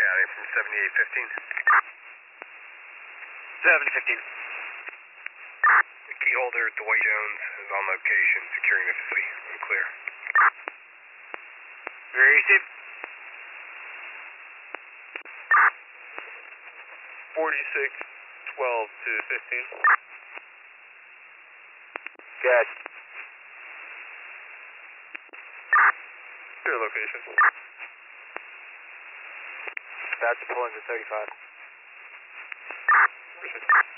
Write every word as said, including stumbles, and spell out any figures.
County from seventy-eight fifteen. seven fifteen. Key holder Dwight Jones is on location, securing the facility. I'm clear. Very easy. forty-six twelve to fifteen. Good. Your location. About to pull into thirty-five. Appreciate it.